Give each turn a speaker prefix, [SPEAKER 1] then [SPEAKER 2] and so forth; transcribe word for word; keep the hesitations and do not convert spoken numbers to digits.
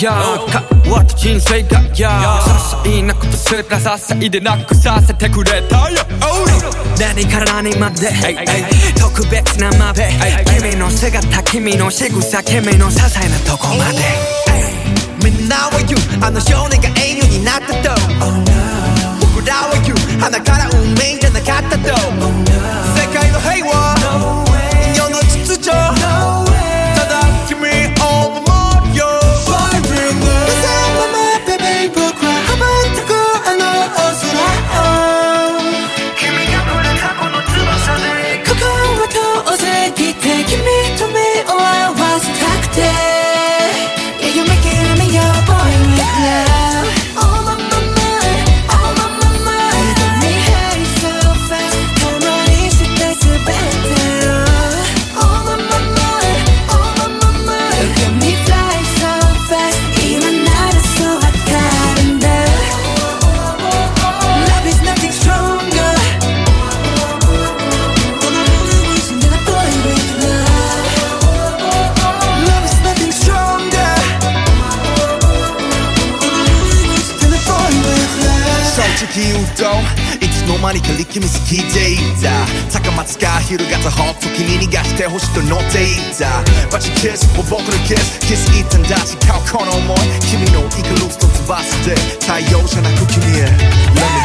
[SPEAKER 1] や変わった人生がや些細なことすらささいでなくさせてくれたよ何から何まで特別なまで君の姿君の仕草君の些細なとこまで
[SPEAKER 2] みんなは言うあの少年が英雄になったと、oh, no. 僕らは言う鼻から運命じゃなかったと、oh, no. 世界の平和、no、世の秩序、no、ただ君を守るよ Boyfriend 風のままベビー僕は羽ばたくあの大空を君がこれ過去の翼でここを通せきて君と目を合わせたくてYou make it me your boy with love. Oh my my my, oh my my my. You got me high so fast. Come on, it's the best better. Oh my my my, oh my my my. You got me fly so fast. even 나를 so hot Love is nothing stronger. 내가 boy with love. Love is nothing stronger.솔직히 웃도いつの間にか力みすぎていた高松か昼がたほっと君にがしてほしいと乗っていた But you kiss も僕のキスキス一旦出し買うこの想い君のイカルスと翼で太陽じゃなく君へ Let me